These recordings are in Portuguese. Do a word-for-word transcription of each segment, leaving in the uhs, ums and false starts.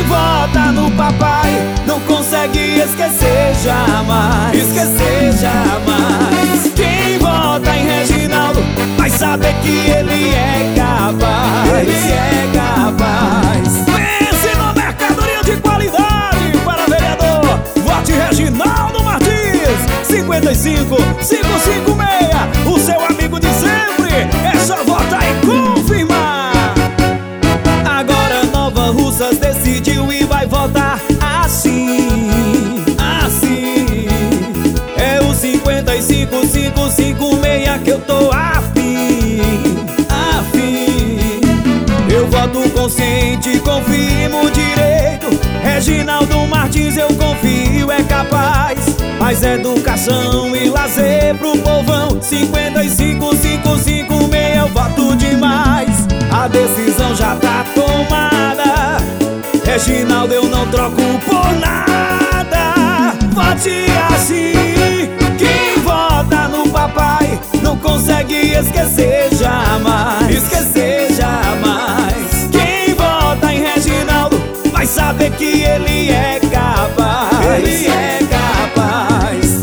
vota no papai não consegue esquecer jamais, esquecer jamais. Quem vota em Reginaldo vai saber que ele é capaz, ele é capaz. Pense na mercadoria de qualidade para vereador. Vote Reginaldo Martins. Cinquenta e cinco, cinco cinco seis. O seu amigo de sempre. É só votar e confirmar. Agora Nova Russas decidiu e vai votar assim, assim. É o cinquenta e cinco, cinco cinco seis que eu tô afim, afim. Eu voto consciente, confirmo direito. Reginaldo Martins eu confio, é capaz. Mais educação e lazer pro povão. Cinquenta e cinco, cinco cinco seis, eu voto demais. A decisão já tá tomada. Reginaldo eu não troco por nada. Vote assim. Quem vota no papai não consegue esquecer jamais, esquecer jamais. Quem vota em Reginaldo vai saber que ele é capaz, ele é capaz.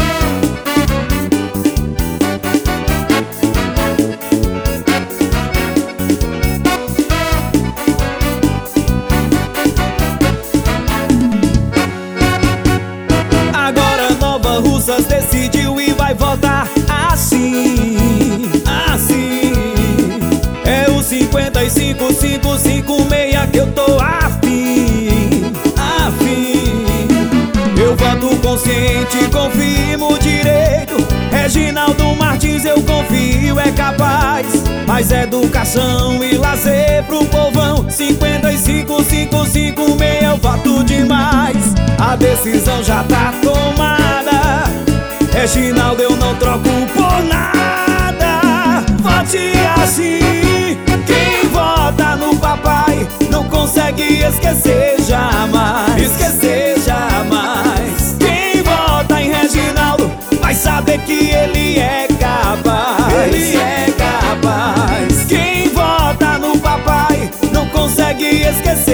Agora Nova Russas decidiu e vai votar assim, assim. É o cinquenta e cinco, cinco cinco seis que eu tô afim, afim. Eu voto consciente, confirmo direito. Reginaldo Martins eu confio, é capaz. Mais educação e lazer pro povão. Cinquenta e cinco, cinco cinco seis, eu voto demais. A decisão já tá tomada. Reginaldo eu não troco por nada. Vote assim. Quem vota no papai não consegue esquecer jamais, esquecer jamais. Quem vota em Reginaldo vai saber que ele é capaz, ele é capaz. Quem vota no papai não consegue esquecer